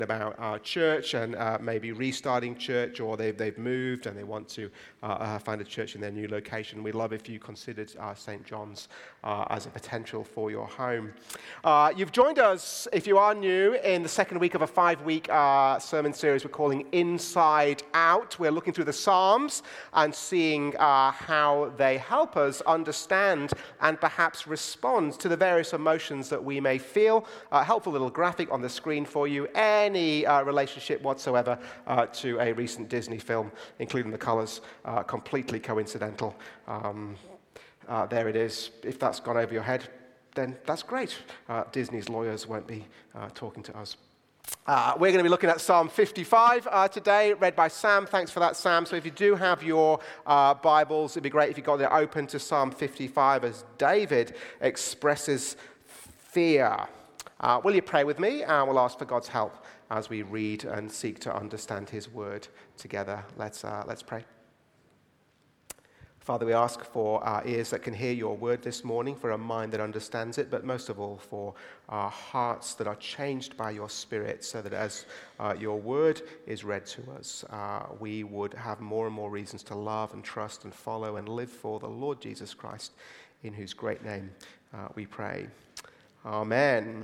about our church and maybe restarting church, or they've moved and they want to find a church in their new location, we'd love if you considered St. John's as a potential for your home. You've joined us, if you are new, in the second week of a 5-week sermon series we're calling Inside Out. We're looking through the Psalms and seeing how they help us understand and perhaps respond to the various emotions that we may feel. A helpful little graphic on the screen for you. Any relationship whatsoever to a recent Disney film, including the colors, completely coincidental. There it is. If that's gone over your head, then that's great. Disney's lawyers won't be talking to us. We're going to be looking at Psalm 55 today, read by Sam. Thanks for that, Sam. So if you do have your Bibles, it'd be great if you got it open to Psalm 55 as David expresses fear. Will you pray with me? And we'll ask for God's help as we read and seek to understand his word together. Let's pray. Father, we ask for our ears that can hear your word this morning, for a mind that understands it, but most of all for our hearts that are changed by your Spirit, so that as your word is read to us, we would have more and more reasons to love and trust and follow and live for the Lord Jesus Christ, in whose great name we pray. Amen.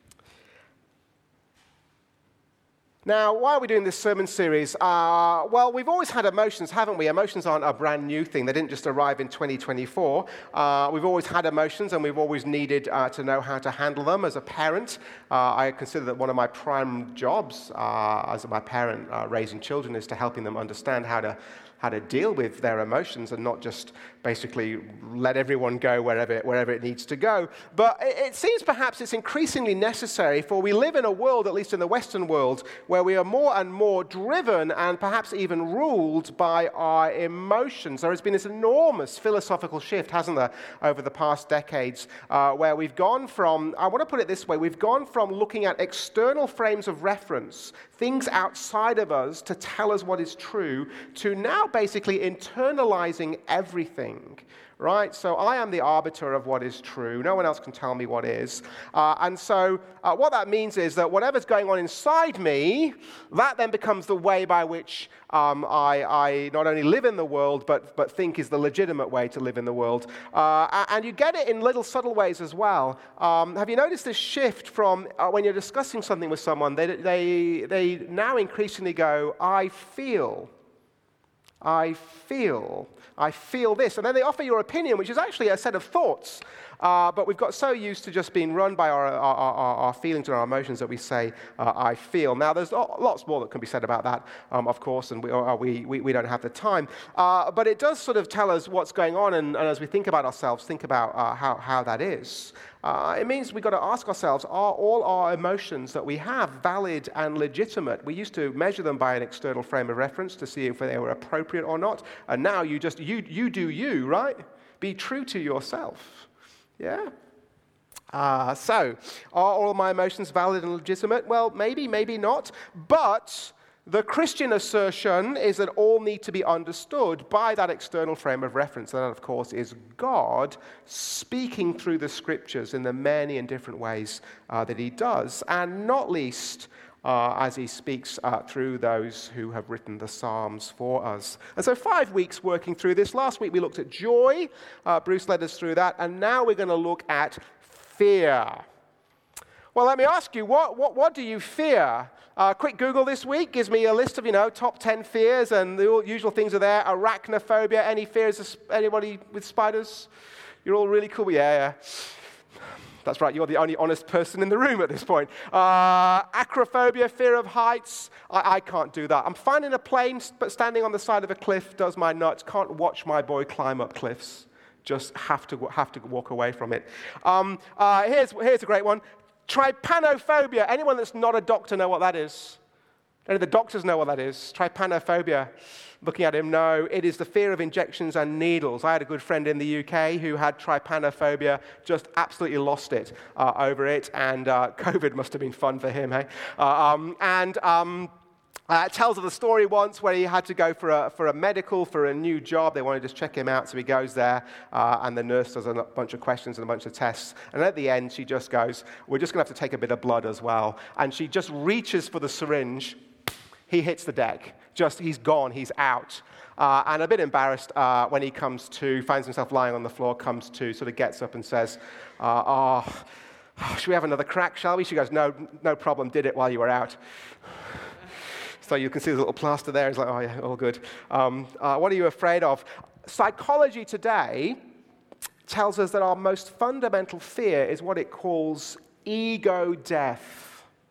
Now, why are we doing this sermon series? Well, we've always had emotions, haven't we? Emotions aren't a brand new thing. They didn't just arrive in 2024. We've always had emotions, and we've always needed to know how to handle them. As a parent, I consider that one of my prime jobs as my parent raising children is to helping them understand how to deal with their emotions and not just basically let everyone go wherever it needs to go. But it seems perhaps it's increasingly necessary, for we live in a world, at least in the Western world, where we are more and more driven and perhaps even ruled by our emotions. There has been this enormous philosophical shift, hasn't there, over the past decades, where we've gone from, I want to put it this way, we've gone from looking at external frames of reference, things outside of us to tell us what is true, to now basically internalizing everything, right? So I am the arbiter of what is true. No one else can tell me what is. And so what that means is that whatever's going on inside me, that then becomes the way by which I not only live in the world, but think is the legitimate way to live in the world. And you get it in little subtle ways as well. Have you noticed this shift from when you're discussing something with someone, they now increasingly go, I feel this. And then they offer your opinion, which is actually a set of thoughts. But we've got so used to just being run by our feelings and our emotions that we say, I feel. Now, there's lots more that can be said about that, of course, and we don't have the time. But it does sort of tell us what's going on, and as we think about ourselves, think about how that is. It means we've got to ask ourselves, are all our emotions that we have valid and legitimate? We used to measure them by an external frame of reference to see if they were appropriate or not. And now you do you, right? Be true to yourself. Yeah? So, are all my emotions valid and legitimate? Well, maybe not. But the Christian assertion is that all need to be understood by that external frame of reference. And that, of course, is God speaking through the Scriptures in the many and different ways that he does, and not least as he speaks through those who have written the Psalms for us. And so 5 weeks working through this. Last week we looked at joy. Bruce led us through that. And now we're going to look at fear. Well, let me ask you, what do you fear? Quick Google this week gives me a list of, top 10 fears, and the usual things are there. Arachnophobia. Any fears? Anybody with spiders? You're all really cool. Yeah. That's right, you're the only honest person in the room at this point. Acrophobia, fear of heights. I can't do that. I'm fine in a plane, but standing on the side of a cliff does my nuts. Can't watch my boy climb up cliffs. Just have to walk away from it. Here's a great one. Trypanophobia. Anyone that's not a doctor know what that is? Any of the doctors know what that is? Trypanophobia. Looking at him, no, it is the fear of injections and needles. I had a good friend in the UK who had trypanophobia, just absolutely lost it over it, and COVID must have been fun for him, hey? It tells of the story once where he had to go for a new job. They wanted to just check him out, so he goes there, and the nurse does a bunch of questions and a bunch of tests. And at the end, she just goes, we're just going to have to take a bit of blood as well. And she just reaches for the syringe. He hits the deck. He's gone, he's out. And a bit embarrassed when he comes to, finds himself lying on the floor, comes to, sort of gets up and says, should we have another crack, shall we? She goes, no problem, did it while you were out. So you can see the little plaster there. It's like, oh yeah, all good. What are you afraid of? Psychology today tells us that our most fundamental fear is what it calls ego death.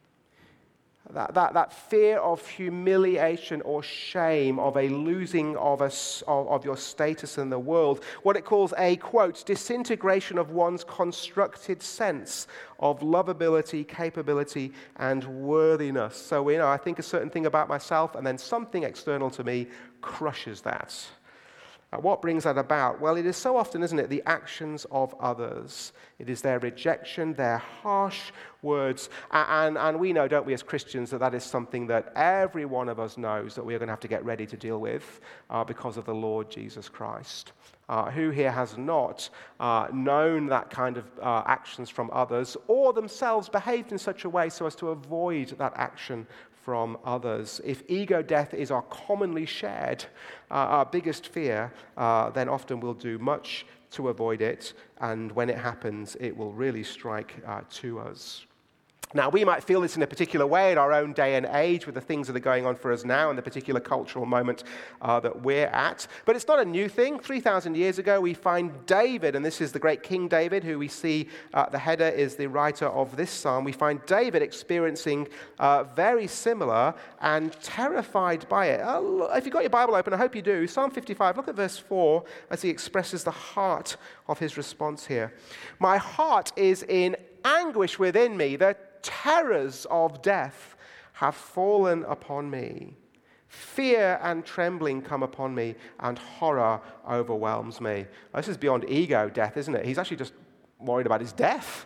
That fear of humiliation or shame, of a losing of your status in the world. What it calls a, quote, disintegration of one's constructed sense of lovability, capability, and worthiness. So, I think a certain thing about myself, and then something external to me crushes that. What brings that about? Well, it is so often, isn't it, the actions of others. It is their rejection, their harsh words. And we know, don't we, as Christians, that is something that every one of us knows that we are going to have to get ready to deal with because of the Lord Jesus Christ. Who here has not known that kind of actions from others, or themselves behaved in such a way so as to avoid that action from others? If ego death is our commonly shared, our biggest fear, then often we'll do much to avoid it, and when it happens, it will really strike to us. Now, we might feel this in a particular way in our own day and age with the things that are going on for us now and the particular cultural moment that we're at. But it's not a new thing. 3,000 years ago, we find David, and this is the great King David, who we see the header is the writer of this psalm. We find David experiencing very similar and terrified by it. If you've got your Bible open, I hope you do. Psalm 55, look at verse 4 as he expresses the heart of his response here. My heart is in anguish within me. The terrors of death have fallen upon me. Fear and trembling come upon me, and horror overwhelms me. This is beyond ego death, isn't it? He's actually just worried about his death.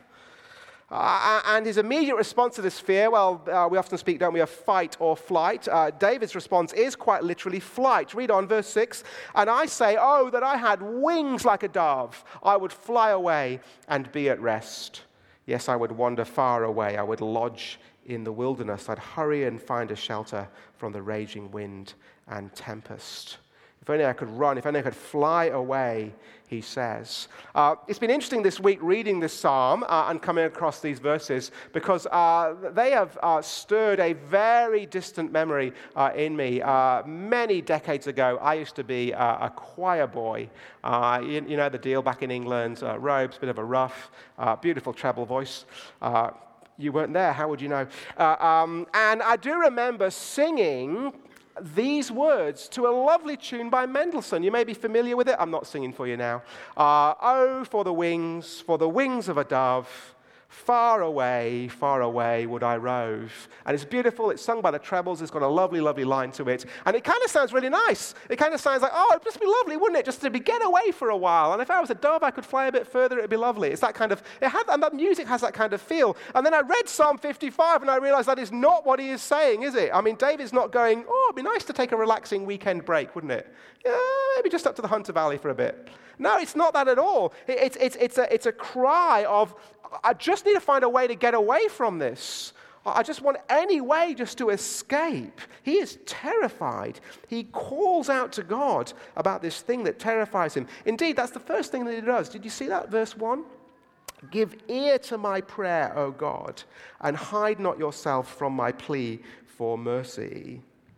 And his immediate response to this fear, we often speak, don't we, of fight or flight. David's response is quite literally flight. Read on, verse 6. And I say, oh, that I had wings like a dove. I would fly away and be at rest. Yes, I would wander far away. I would lodge in the wilderness. I'd hurry and find a shelter from the raging wind and tempest. If only I could run, if only I could fly away, he says. It's been interesting this week reading this psalm and coming across these verses because they have stirred a very distant memory in me. Many decades ago, I used to be a choir boy. You know the deal back in England, robes, bit of a rough, beautiful treble voice. You weren't there, how would you know? And I do remember singing these words to a lovely tune by Mendelssohn. You may be familiar with it. I'm not singing for you now. Oh, for the wings of a dove, far away would I rove. And it's beautiful. It's sung by the trebles. It's got a lovely, lovely line to it. And it kind of sounds really nice. It kind of sounds like, oh, it'd just be lovely, wouldn't it? Just to get away for a while. And if I was a dove, I could fly a bit further. It'd be lovely. It's that kind of, and that music has that kind of feel. And then I read Psalm 55 and I realized that is not what he is saying, is it? I mean, David's not going, oh, it'd be nice to take a relaxing weekend break, wouldn't it? Yeah, maybe just up to the Hunter Valley for a bit. No, it's not that at all. It's a cry of, I just need to find a way to get away from this. I just want any way just to escape. He is terrified. He calls out to God about this thing that terrifies him. Indeed, that's the first thing that he does. Did you see that, verse 1? Give ear to my prayer, O God, and hide not yourself from my plea for mercy.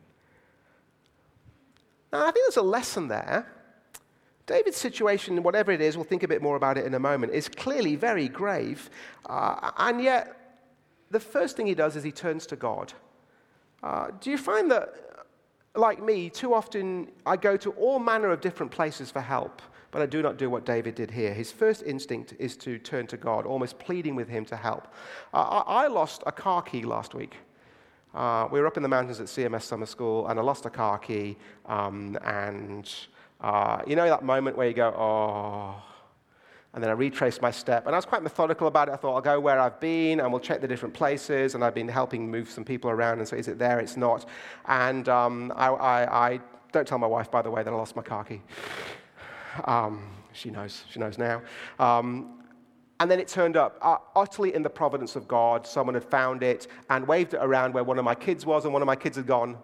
Now, I think there's a lesson there. David's situation, whatever it is, we'll think a bit more about it in a moment, is clearly very grave. And yet, the first thing he does is he turns to God. Do you find that, like me, too often I go to all manner of different places for help, but I do not do what David did here? His first instinct is to turn to God, almost pleading with him to help. I lost a car key last week. We were up in the mountains at CMS Summer School, and I lost a car key, you know that moment where you go, oh. And then I retraced my step. And I was quite methodical about it. I thought, I'll go where I've been, and we'll check the different places. And I've been helping move some people around. And so, is it there? It's not. And I don't tell my wife, by the way, that I lost my car key. She knows now. And then it turned up, utterly in the providence of God. Someone had found it and waved it around where one of my kids was, and one of my kids had gone,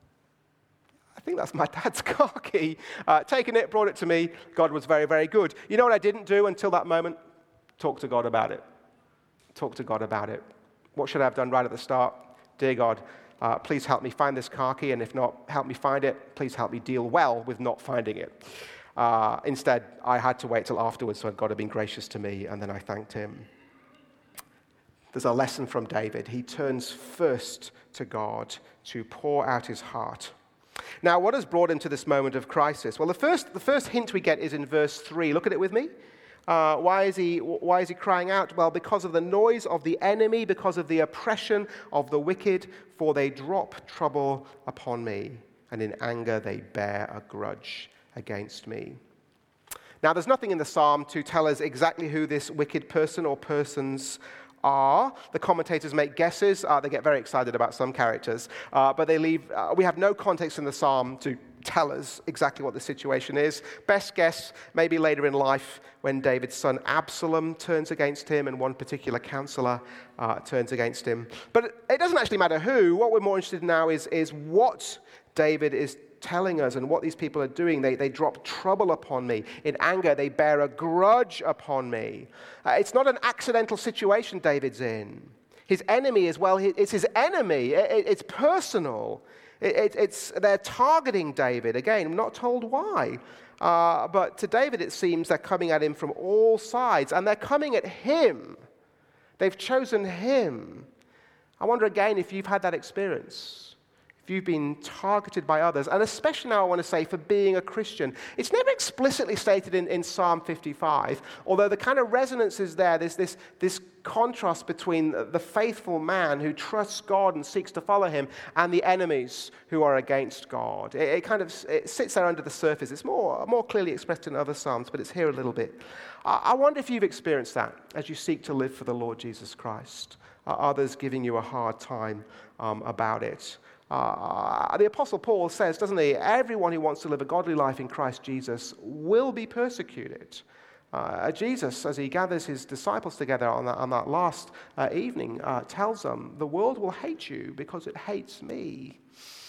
I think that's my dad's car key. Taken it, brought it to me. God was very, very good. You know what I didn't do until that moment? Talk to God about it. Talk to God about it. What should I have done right at the start? Dear God, please help me find this car key, and if not, help me find it. Please help me deal well with not finding it. Instead, I had to wait till afterwards, so God had been gracious to me, and then I thanked him. There's a lesson from David. He turns first to God to pour out his heart. Now, what has brought him to this moment of crisis? Well, the first hint we get is in verse 3. Look at it with me. Why is he crying out? Well, because of the noise of the enemy, because of the oppression of the wicked, for they drop trouble upon me, and in anger they bear a grudge against me. Now, there's nothing in the psalm to tell us exactly who this wicked person or persons are. The commentators make guesses. They get very excited about some characters, but we have no context in the psalm to tell us exactly what the situation is. Best guess, maybe later in life when David's son Absalom turns against him and one particular counselor turns against him. But it doesn't actually matter who. What we're more interested in now is what David is telling us and what these people are doing. They drop trouble upon me. In anger, they bear a grudge upon me. It's not an accidental situation David's in. His enemy as well, it's his enemy. It's personal. They're targeting David. Again, I'm not told why. But to David, it seems they're coming at him from all sides, and they're coming at him. They've chosen him. I wonder again if you've had that experience. You've been targeted by others, and especially now I want to say for being a Christian. It's never explicitly stated in Psalm 55, although the kind of resonance is there. There's this contrast between the faithful man who trusts God and seeks to follow him and the enemies who are against God. It sits there under the surface. It's more clearly expressed in other Psalms, but it's here a little bit. I wonder if you've experienced that as you seek to live for the Lord Jesus Christ. Are others giving you a hard time about it? The Apostle Paul says, doesn't he, everyone who wants to live a godly life in Christ Jesus will be persecuted. Jesus, as he gathers his disciples together on that last evening, tells them, the world will hate you because it hates me.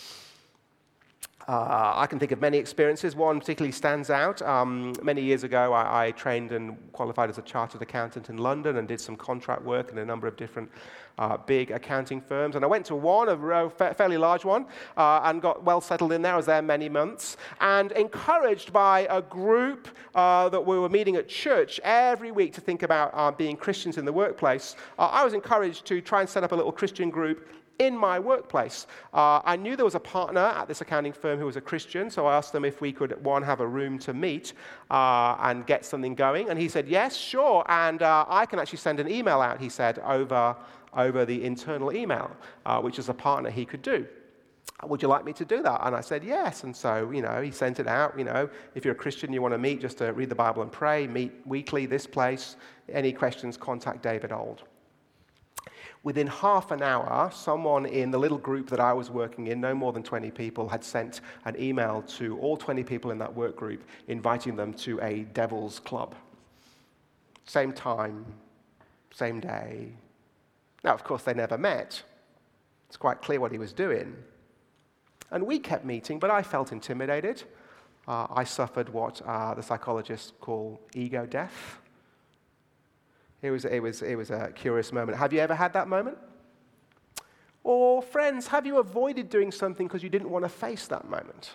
I can think of many experiences. One particularly stands out. Many years ago, I trained and qualified as a chartered accountant in London and did some contract work in a number of different big accounting firms. And I went to one, a fairly large one, and got well settled in there. I was there many months. And encouraged by a group that we were meeting at church every week to think about being Christians in the workplace, I was encouraged to try and set up a little Christian group in my workplace. I knew there was a partner at this accounting firm who was a Christian, so I asked them if we could, have a room to meet and get something going. And he said, yes, sure, and I can actually send an email out, he said, over the internal email, which is a partner he could do. Would you like me to do that? And I said, yes. And so, he sent it out, if you're a Christian, you want to meet just to read the Bible and pray, meet weekly, this place. Any questions, contact David Old. Within half an hour, someone in the little group that I was working in, no more than 20 people, had sent an email to all 20 people in that work group, inviting them to a devil's club. Same time, same day. Now, of course, they never met. It's quite clear what he was doing. And we kept meeting, but I felt intimidated. I suffered what the psychologists call ego death. It was a curious moment. Have you ever had that moment? Or, friends, have you avoided doing something because you didn't want to face that moment?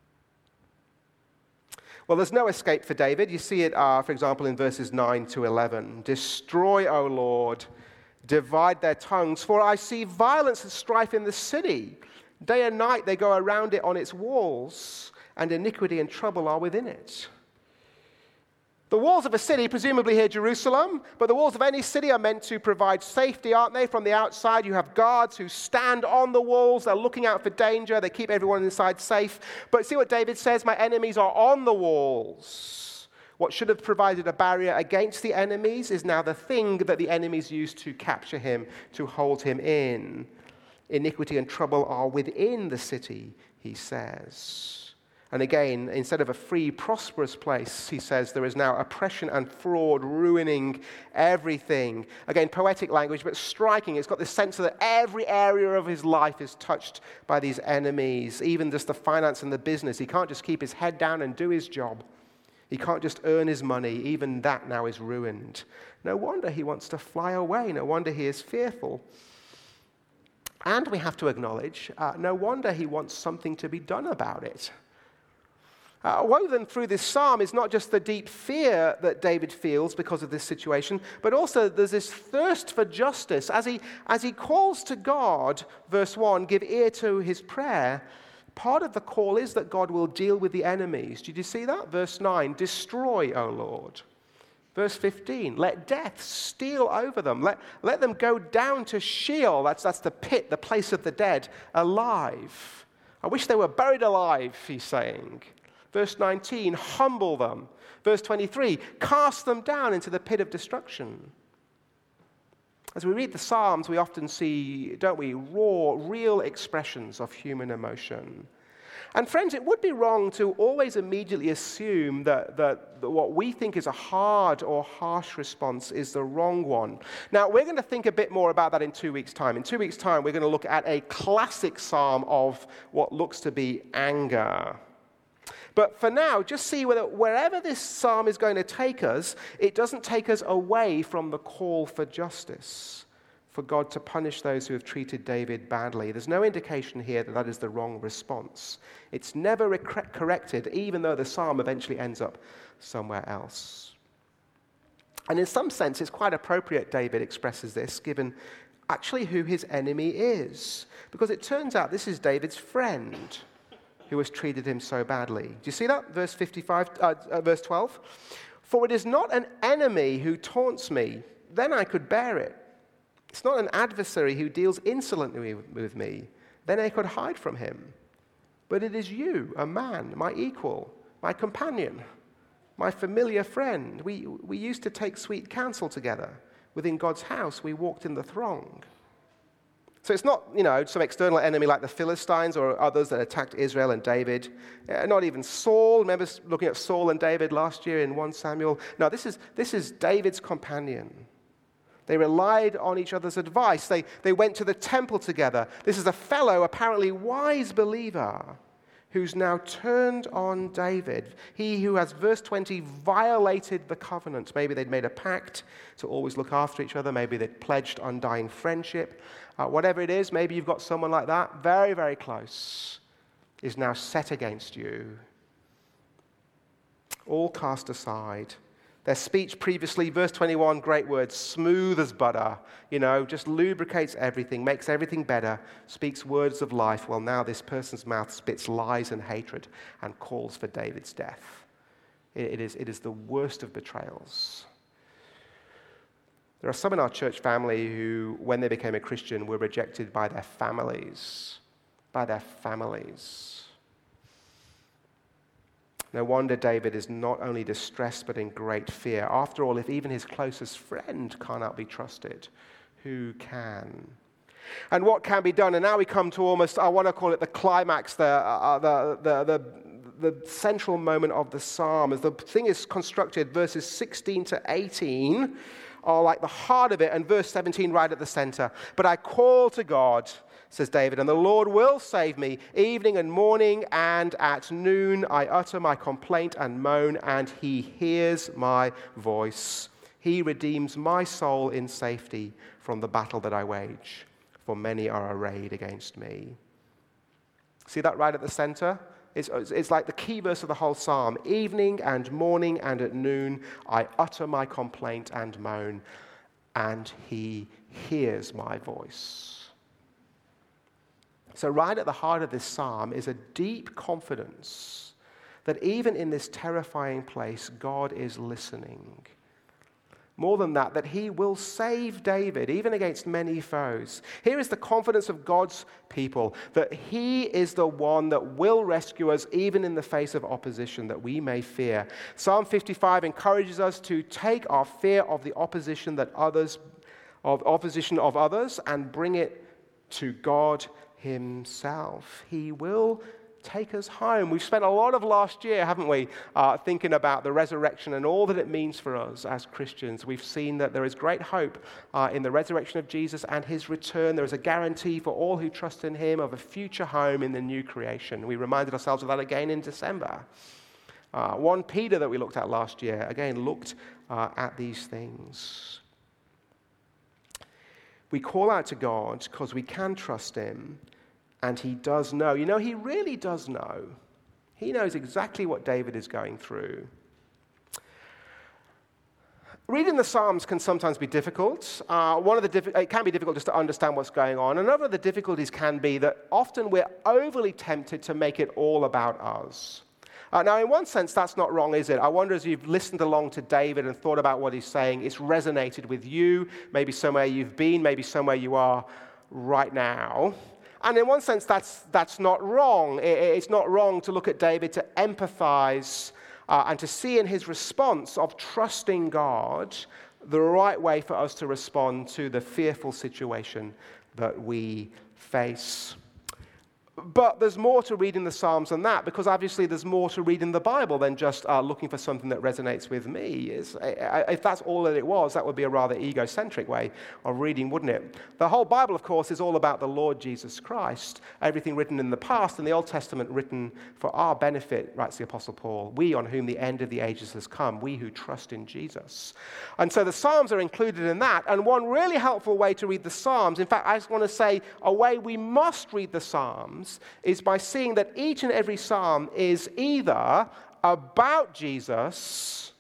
Well, there's no escape for David. You see it, for example, in verses 9 to 11. Destroy, O Lord, divide their tongues, for I see violence and strife in the city. Day and night they go around it on its walls, and iniquity and trouble are within it. The walls of a city, presumably here Jerusalem, but the walls of any city are meant to provide safety, aren't they? From the outside, you have guards who stand on the walls. They're looking out for danger. They keep everyone inside safe. But see what David says? My enemies are on the walls. What should have provided a barrier against the enemies is now the thing that the enemies use to capture him, to hold him in. Iniquity and trouble are within the city, he says. And again, instead of a free, prosperous place, he says, there is now oppression and fraud ruining everything. Again, poetic language, but striking. It's got this sense that every area of his life is touched by these enemies, even just the finance and the business. He can't just keep his head down and do his job. He can't just earn his money. Even that now is ruined. No wonder he wants to fly away. No wonder he is fearful. And we have to acknowledge, no wonder he wants something to be done about it. Woven through this psalm is not just the deep fear that David feels because of this situation, but also there's this thirst for justice. As he calls to God, verse 1, give ear to his prayer, part of the call is that God will deal with the enemies. Did you see that? Verse 9, destroy, O Lord. Verse 15, let death steal over them. Let them go down to Sheol, that's the pit, the place of the dead, alive. I wish they were buried alive, he's saying. Verse 19, humble them. Verse 23, cast them down into the pit of destruction. As we read the Psalms, we often see, don't we, raw, real expressions of human emotion. And friends, it would be wrong to always immediately assume that what we think is a hard or harsh response is the wrong one. Now, we're going to think a bit more about that in 2 weeks' time. In 2 weeks' time, we're going to look at a classic psalm of what looks to be anger. But for now, just see whether wherever this psalm is going to take us, it doesn't take us away from the call for justice, for God to punish those who have treated David badly. There's no indication here that that is the wrong response. It's never corrected, even though the psalm eventually ends up somewhere else. And in some sense, it's quite appropriate David expresses this, given actually who his enemy is. Because it turns out this is David's friend who has treated him so badly. Do you see that? Verse 12. For it is not an enemy who taunts me, then I could bear it. It's not an adversary who deals insolently with me, then I could hide from him. But it is you, a man, my equal, my companion, my familiar friend. We used to take sweet counsel together. Within God's house, we walked in the throng. So it's not, some external enemy like the Philistines or others that attacked Israel and David. Not even Saul. Remember looking at Saul and David last year in 1 Samuel? No, this is David's companion. They relied on each other's advice. They went to the temple together. This is a fellow, apparently wise believer who's now turned on David. He who has, verse 20, violated the covenant. Maybe they'd made a pact to always look after each other. Maybe they'd pledged undying friendship. Whatever it is, maybe you've got someone like that, very, very close, is now set against you. All cast aside. Their speech previously, verse 21, great words, smooth as butter, just lubricates everything, makes everything better, speaks words of life. Well, now this person's mouth spits lies and hatred and calls for David's death. It is the worst of betrayals. There are some in our church family who, when they became a Christian, were rejected by their families. No wonder David is not only distressed, but in great fear. After all, if even his closest friend cannot be trusted, who can? And what can be done? And now we come to almost, I want to call it the climax, the central moment of the psalm. As the thing is constructed, verses 16 to 18 are like the heart of it, and verse 17 right at the center. But I call to God, says David, and the Lord will save me. Evening and morning and at noon I utter my complaint and moan, and he hears my voice. He redeems my soul in safety from the battle that I wage, for many are arrayed against me. See that right at the center? It's like the key verse of the whole psalm. Evening and morning and at noon, I utter my complaint and moan, and he hears my voice. So right at the heart of this psalm is a deep confidence that even in this terrifying place, God is listening. More than that he will save David, even against many foes. Here is the confidence of God's people, that he is the one that will rescue us, even in the face of opposition that we may fear. Psalm 55 encourages us to take our fear of the opposition of others and bring it to God himself. He will take us home. We've spent a lot of last year, haven't we, thinking about the resurrection and all that it means for us as Christians. We've seen that there is great hope in the resurrection of Jesus and his return. There is a guarantee for all who trust in him of a future home in the new creation. We reminded ourselves of that again in December. 1 Peter that we looked at last year, again, looked at these things. We call out to God because we can trust him. And he does know. You know, he really does know. He knows exactly what David is going through. Reading the Psalms can sometimes be difficult. It can be difficult just to understand what's going on. Another of the difficulties can be that often we're overly tempted to make it all about us. Now, in one sense, that's not wrong, is it? I wonder, as you've listened along to David and thought about what he's saying, it's resonated with you, maybe somewhere you've been, maybe somewhere you are right now. And in one sense, that's not wrong. It's not wrong to look at David, to empathize, and to see in his response of trusting God the right way for us to respond to the fearful situation that we face. But there's more to reading the Psalms than that, because obviously there's more to reading the Bible than just looking for something that resonates with me. If that's all that it was, that would be a rather egocentric way of reading, wouldn't it? The whole Bible, of course, is all about the Lord Jesus Christ. Everything written in the past and the Old Testament written for our benefit, writes the Apostle Paul. We on whom the end of the ages has come, we who trust in Jesus. And so the Psalms are included in that. And one really helpful way to read the Psalms, in fact, I just want to say a way we must read the Psalms, is by seeing that each and every psalm is either about Jesus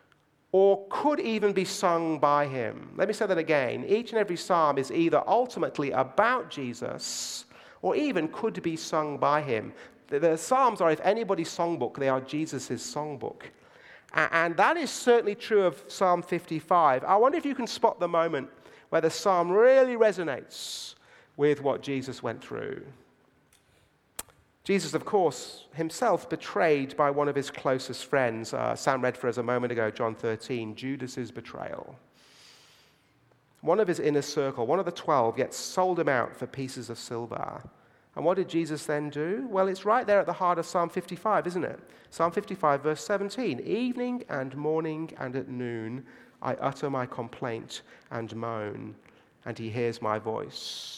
or could even be sung by him. Let me say that again. Each and every psalm is either ultimately about Jesus or even could be sung by him. The Psalms are, if anybody's songbook, they are Jesus' songbook. And that is certainly true of Psalm 55. I wonder if you can spot the moment where the psalm really resonates with what Jesus went through. Jesus, of course, himself betrayed by one of his closest friends. Sam read for us a moment ago, John 13, Judas's betrayal. One of his inner circle, one of the 12, yet sold him out for pieces of silver. And what did Jesus then do? Well, it's right there at the heart of Psalm 55, isn't it? Psalm 55, verse 17. Evening and morning and at noon, I utter my complaint and moan, and he hears my voice.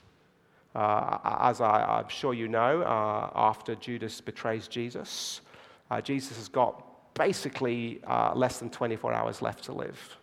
As I'm sure you know, after Judas betrays Jesus, Jesus has got basically less than 24 hours left to live.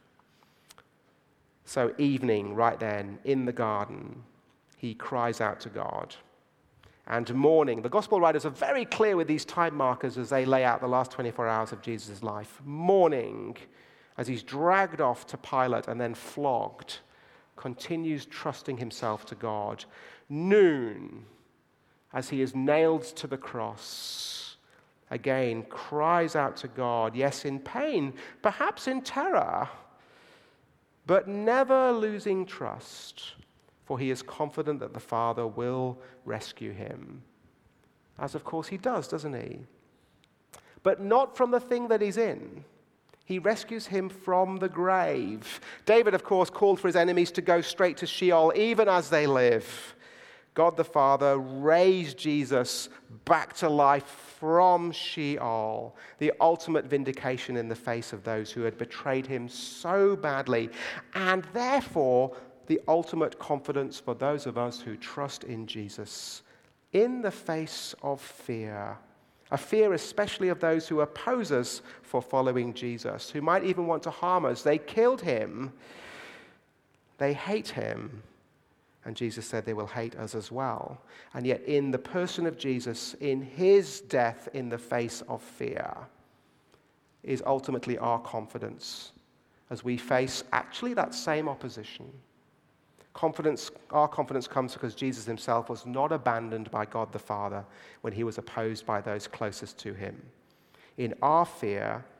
So evening, right then, in the garden, he cries out to God. And morning, the gospel writers are very clear with these time markers as they lay out the last 24 hours of Jesus' life. Morning, as he's dragged off to Pilate and then flogged, continues trusting himself to God. Noon, as he is nailed to the cross, again cries out to God, yes, in pain, perhaps in terror, but never losing trust, for he is confident that the Father will rescue him. As of course he does, doesn't he? But not from the thing that he's in. He rescues him from the grave. David, of course, called for his enemies to go straight to Sheol, even as they live. God the Father raised Jesus back to life from Sheol, the ultimate vindication in the face of those who had betrayed him so badly, and therefore the ultimate confidence for those of us who trust in Jesus in the face of fear. A fear especially of those who oppose us for following Jesus, who might even want to harm us. They killed him. They hate him. And Jesus said they will hate us as well. And yet in the person of Jesus, in his death in the face of fear, is ultimately our confidence as we face actually that same opposition. Our confidence comes because Jesus himself was not abandoned by God the Father when he was opposed by those closest to him. In our fear,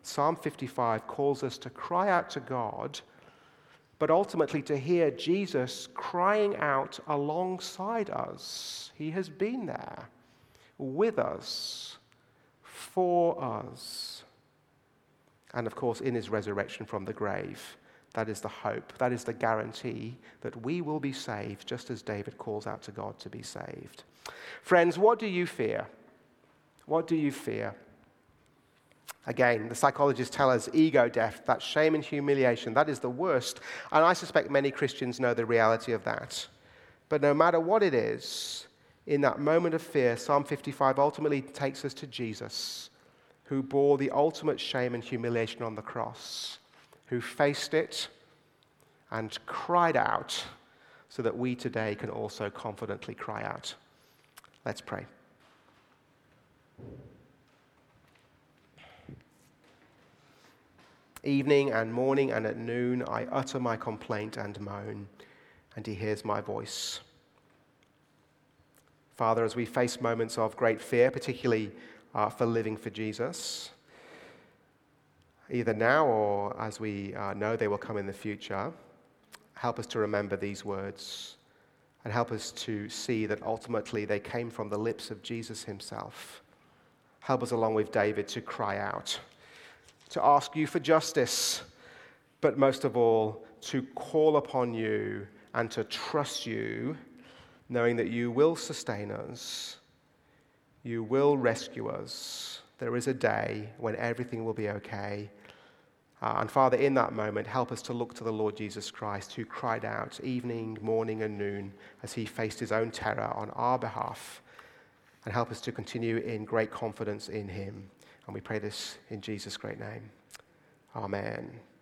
Psalm 55 calls us to cry out to God, but ultimately to hear Jesus crying out alongside us. He has been there with us, for us. And of course, in his resurrection from the grave, that is the hope, that is the guarantee that we will be saved, just as David calls out to God to be saved. Friends, what do you fear? What do you fear? Again, the psychologists tell us ego death, that shame and humiliation, that is the worst. And I suspect many Christians know the reality of that. But no matter what it is, in that moment of fear, Psalm 55 ultimately takes us to Jesus, who bore the ultimate shame and humiliation on the cross, who faced it and cried out so that we today can also confidently cry out. Let's pray. Evening and morning and at noon, I utter my complaint and moan, and he hears my voice. Father, as we face moments of great fear, particularly for living for Jesus, either now or as we know they will come in the future, help us to remember these words and help us to see that ultimately they came from the lips of Jesus himself. Help us, along with David, to cry out, to ask you for justice, but most of all, to call upon you and to trust you, knowing that you will sustain us, you will rescue us. There is a day when everything will be okay. And Father, in that moment, help us to look to the Lord Jesus Christ, who cried out evening, morning, and noon as he faced his own terror on our behalf, and help us to continue in great confidence in him. And we pray this in Jesus' great name. Amen.